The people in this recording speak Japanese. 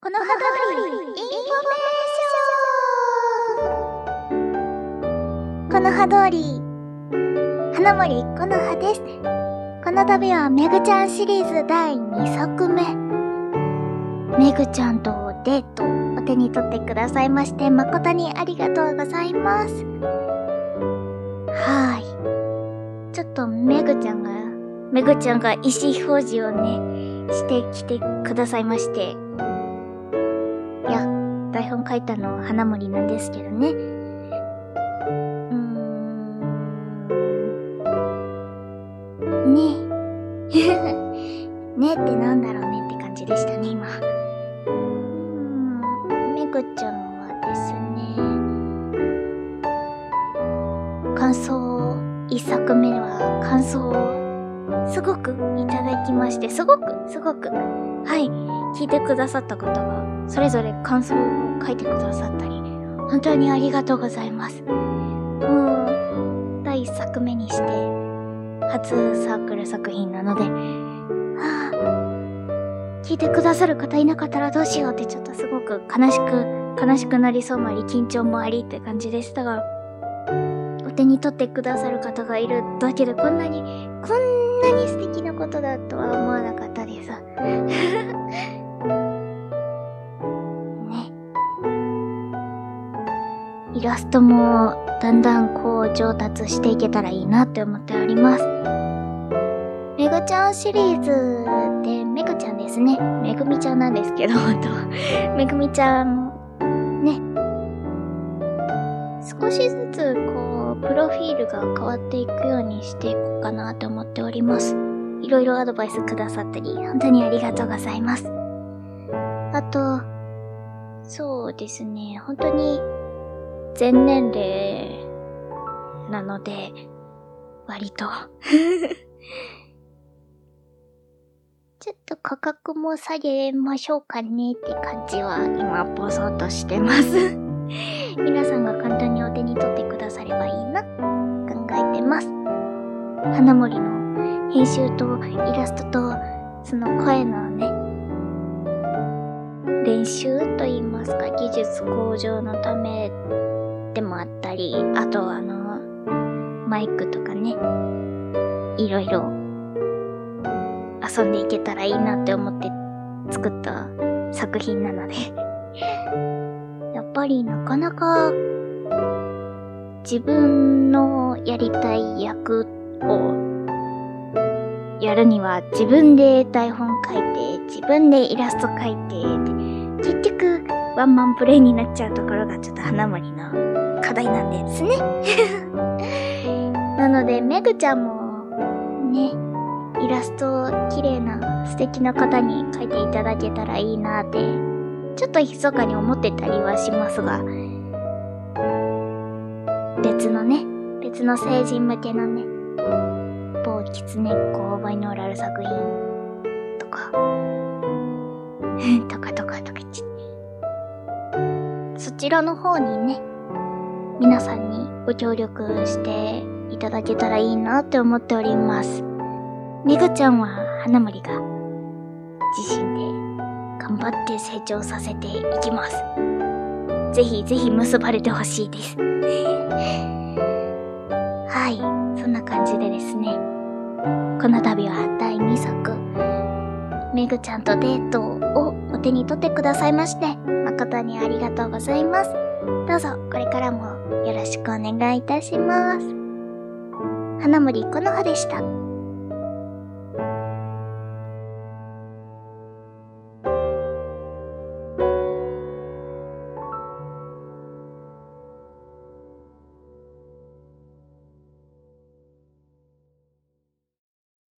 この葉通りインフォメーション。この葉通り花森この葉です。この度はめぐちゃんシリーズ第2作目、めぐちゃんとデートお手に取ってくださいまして誠にありがとうございます。ちょっとめぐちゃんが意思表示をねしてきてくださいまして、いや台本書いたのは花森なんですけどね。ねってなんだろうねって感じでしたね今。めぐちゃんはですね、1作目は感想をすごくいただきまして、すごく聞いてくださった方がそれぞれ感想を書いてくださったり、本当にありがとうございます。第1作目にして初サークル作品なので、聞いてくださる方いなかったらどうしようってちょっとすごく悲しくなりそうもあり、緊張もありって感じでしたが、お手に取ってくださる方がいるだけでこんなに素敵なことだとは思わなかったです。ね。イラストもだんだん上達していけたらいいなって思っております。めぐちゃんシリーズでめぐちゃんですね。めぐみちゃんなんですけど、めぐみちゃんね。少しずつプロフィールが変わっていくようにしていこうかなと思っております。いろいろアドバイスくださったり本当にありがとうございます。あとそうですね、本当に全年齢なので割とちょっと価格も下げましょうかねって感じは今ボソッとしてます皆さんが簡単にお手に取ってくださればいいな考えてます。花森の編集とイラストとその声のね練習と言いますか、技術向上のためでもあったり、あとマイクとかね、いろいろ遊んでいけたらいいなって思って作った作品なのでやっぱりなかなか自分のやりたい役をやるには自分で台本書いて自分でイラスト描いて結局ワンマンプレイになっちゃうところがちょっと花森の課題なんですねなのでめぐちゃんもね、イラスト綺麗な素敵な方に描いていただけたらいいなってちょっと密かに思ってたりはしますが、別の成人向けのね、某キツネっ子バイノーラル作品とかそちらの方にね、皆さんにご協力していただけたらいいなって思っております。めぐちゃんは花森が自身で頑張って成長させていきます。ぜひ結ばれてほしいですそんな感じでですね、この度は第2作めぐちゃんとデートをお手に取ってくださいまして誠にありがとうございます。どうぞこれからもよろしくお願いいたします。花森この葉でした。